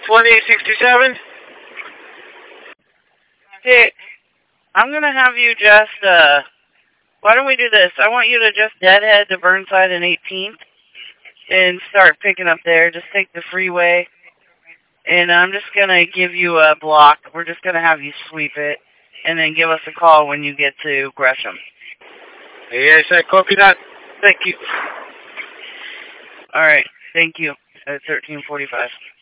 2867. Hey, I'm gonna have you just, why don't we do this? I want you to just deadhead to Burnside and 18th and start picking up there. Just take the freeway. And I'm just gonna give you a block. We're just gonna have you sweep it. And then give us a call when you get to Gresham. Yes, I copy that. Thank you. Alright, thank you. At 1345.